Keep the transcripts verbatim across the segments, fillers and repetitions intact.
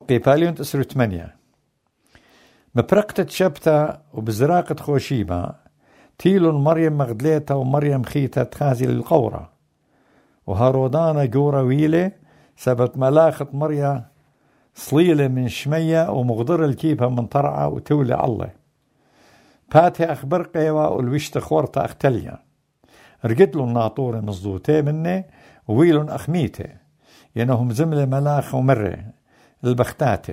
قيباليون تسرو ثمانية مبرقة شبتة وبزراقة خوشيبة تيلون مريم مغدليتا ومريم خيتا تخازي للقورة وهارودانا جورا ويلة سبت ملاخة مريم صليلة من شمية ومغدر الكيبة من طرعة وتولي الله باتي أخبر قيوة والوشت خورتا أختليا رقدلو الناطورة مصدوتي مني وويلون أخميتي ينهم زملة ملاخ ومرة البختاتي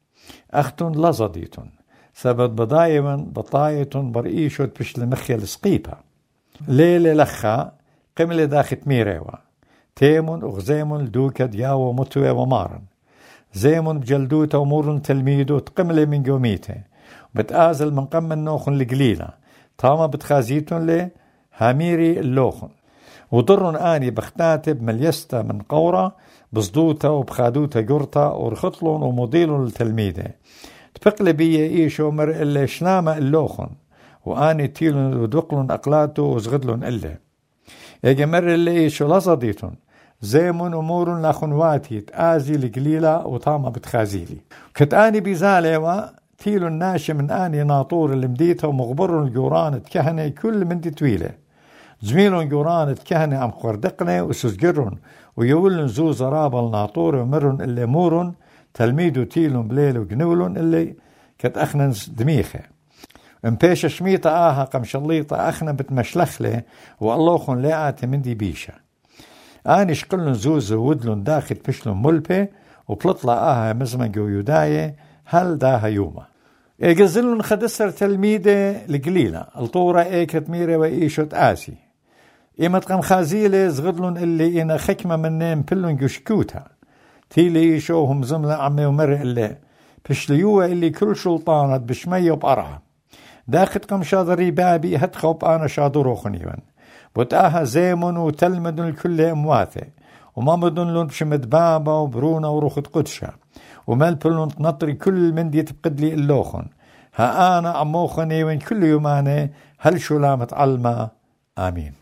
أختن لزديتن سبت بضايما بطايتن برئيشو بشل مخي السقيبة ليلة لخا قملة داخت ميريوة تيمون وغزيمون دوكا دياو متوى ومارن زيمون بجلدوتا ومورن تلميدو تقملة من قوميته بتآزل من قم النوخن القليلة طاما بتخازيتن لي هاميري اللوخن وضرن آني بختاتي بمليستا من قورة بصدوتا وبخادوتا قرطا ورخطلون ومضيلون التلميذة تبقل بيه إيشو مر إلا شنامة اللوخن وآني تيلون ودوقلون أقلاتو وزغدلون إلا يجي مر إلا إيشو لصديتون زيمون أمور لاخنواتي تآزي القليلة وطاما بتخازيلي كتآني بزاليوا تيلون ناشي من آني ناطور اللي مديته ومغبرون الجوران تكهني كل من دي طويلة زميلون جوران تكهني عم خردقني وسزقرون ويولن زو زرابة الناطور ومرن اللي مورن تلميدو تيلون بليل وجنولون اللي كت أخننس دميخة امبيش شميطة آها قم شليطة أخنا بتمشلخلة واللوخن لاعت من دي بيشة آني شقلن زوز ودلن داخل بشلن ملبة وبلطلع آها مزمن يوداية هل داها يوما إيجزلن خدسر تلميدة القليلة الطورة إيكت ميرة وإيشوت آسي إيمت قم خازيلة زغدلن اللي إنا خكمة منين بلن جشكوتا تيلي إيشوهم زملة عمي ومر اللي بشليوه اللي كل شلطانت بشمية وبقرعة داخت قم شاضري بابي هتخوب أنا شاضرو خنيوان بتآها زيمون وتلمدن الكل أمواته وما بدن لون بشمد بابا وبرونة وروخت قدشة ومال بلون تنطري كل من دي تبقد لي اللوخن ها أنا عموخني وين كل يوماني هل شو لامت علمة آمين.